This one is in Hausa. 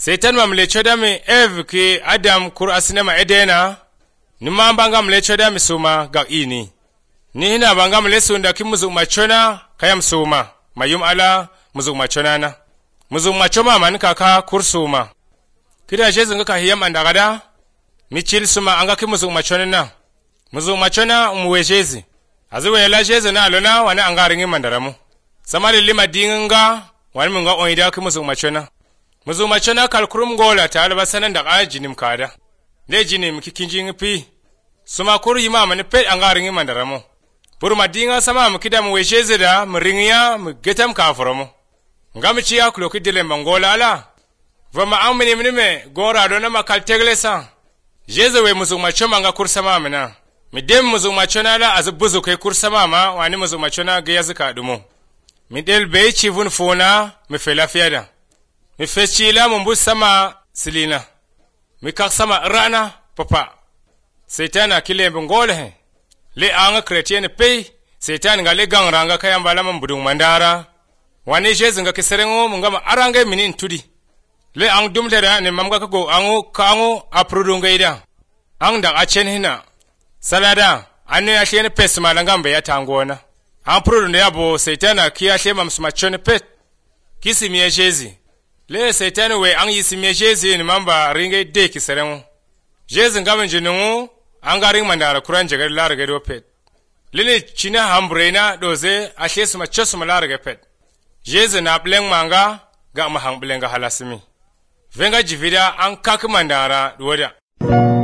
Satan mamle choda mi ev ki Adam kur asinema edena. Nima banga mle choda mi suma ga ini. Ni hina banga mle sunda ki muzuk machona kayam suma. Mayum ala muzuk machona na. Muzuk machoma man kaka kur suma. Kida jesu nga kahiyam andagada. Michil suma anga ki muzuk machona na. Muzuk machona umuwejezi. Azuwe yala jesu na alona wana anga ringi mandaramu. Samali lima dinga wani munga onida ki muzuk machona. Muzuk machona kalkurum gola ta alba sanan da kaya jinim kada. Le jinim kikinjing pi. Suma kuru yima mani pet anga ringi mandaramu. Puru madinga sama mkida mwejezi da mringiya mgetam kafuramu. Nga mchiya kuloki dile mangola ala. Vama amini minime gora adona makaltegle sa. Jezu we muzuk machoma nga kursama amina. Midem muzuk machona la azubuzu ke kursama ama wani muzuk machona geyazika adumu. Midel bei chivun fona mifela fiada. Mifechila mumbu sama silina. Mikak sama rana papa. Setana kile mbongole he. Le anga kretiene pei. Setana nga le gangranga kaya mbala mbudung mandara. Wani jesu nga kiserengo mungama arange mini intudi. Le ang dumlera ne mamga kago angu aprudunga ida. Ang da achen hina. Salada anu ya shene pes malangambe ya tangona. Ang prudunga yabo Setana kia shema msumachone pet. Kisi miye jezi. Le Setana we ang yisi miye jezi ni mamba ringe de kiserengo. Jezi nga menjinungu anga ring mandara kuranje gari larga do pet. Lili china hambrena doze ashe suma chosu malarga pet. Jesu na bleng manga ga mahang blenga halasimi. Venga jivida ang kakimandara duwada.